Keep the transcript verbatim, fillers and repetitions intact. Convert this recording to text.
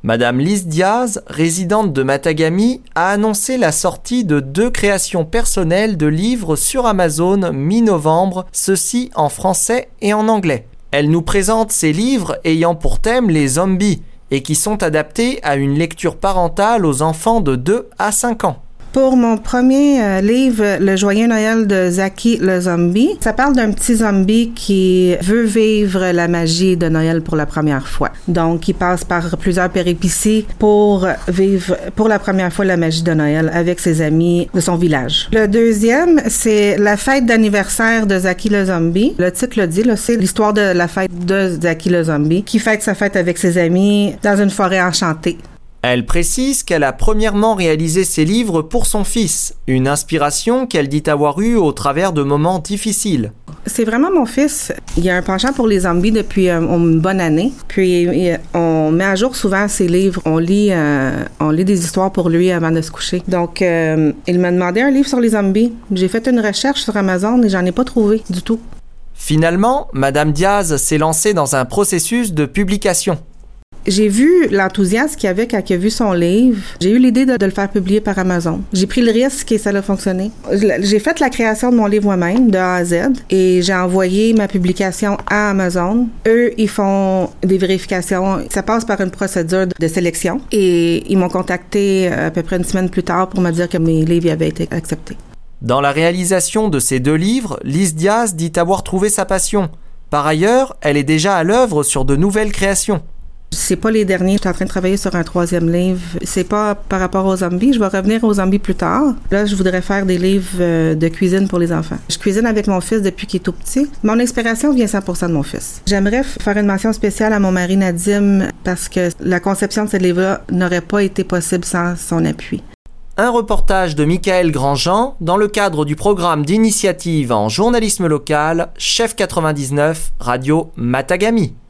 Madame Lise Diaz, résidente de Matagami, a annoncé la sortie de deux créations personnelles de livres sur Amazon mi-novembre, ceux-ci en français et en anglais. Elle nous présente ces livres ayant pour thème les zombies et qui sont adaptés à une lecture parentale aux enfants de deux à cinq ans. Pour mon premier euh, livre, Le Joyeux Noël de Zaki le Zombie, ça parle d'un petit zombie qui veut vivre la magie de Noël pour la première fois. Donc, il passe par plusieurs péripéties pour vivre pour la première fois la magie de Noël avec ses amis de son village. Le deuxième, c'est La fête d'anniversaire de Zaki le Zombie. Le titre le dit, là, c'est l'histoire de la fête de Zaki le Zombie qui fête sa fête avec ses amis dans une forêt enchantée. Elle précise qu'elle a premièrement réalisé ses livres pour son fils, une inspiration qu'elle dit avoir eue au travers de moments difficiles. C'est vraiment mon fils. Il y a un penchant pour les zombies depuis euh, une bonne année. Puis euh, on met à jour souvent ses livres. On lit, euh, on lit des histoires pour lui avant de se coucher. Donc, euh, il m'a demandé un livre sur les zombies. J'ai fait une recherche sur Amazon et j'en ai pas trouvé du tout. Finalement, Madame Diaz s'est lancée dans un processus de publication. J'ai vu l'enthousiasme qu'il y avait quand il a vu son livre. J'ai eu l'idée de, de le faire publier par Amazon. J'ai pris le risque et ça a fonctionné. J'ai fait la création de mon livre moi-même, de A à Z, et j'ai envoyé ma publication à Amazon. Eux, ils font des vérifications. Ça passe par une procédure de sélection. Et ils m'ont contacté à peu près une semaine plus tard pour me dire que mes livres avaient été acceptés. Dans la réalisation de ces deux livres, Lise Diaz dit avoir trouvé sa passion. Par ailleurs, elle est déjà à l'œuvre sur de nouvelles créations. C'est pas les derniers. Je suis en train de travailler sur un troisième livre. C'est pas par rapport aux zombies. Je vais revenir aux zombies plus tard. Là, je voudrais faire des livres de cuisine pour les enfants. Je cuisine avec mon fils depuis qu'il est tout petit. Mon inspiration vient cent pour cent de mon fils. J'aimerais faire une mention spéciale à mon mari Nadim parce que la conception de ce livre-là n'aurait pas été possible sans son appui. Un reportage de Michael Grandjean dans le cadre du programme d'initiative en journalisme local Chef quatre-vingt-dix-neuf Radio Matagami.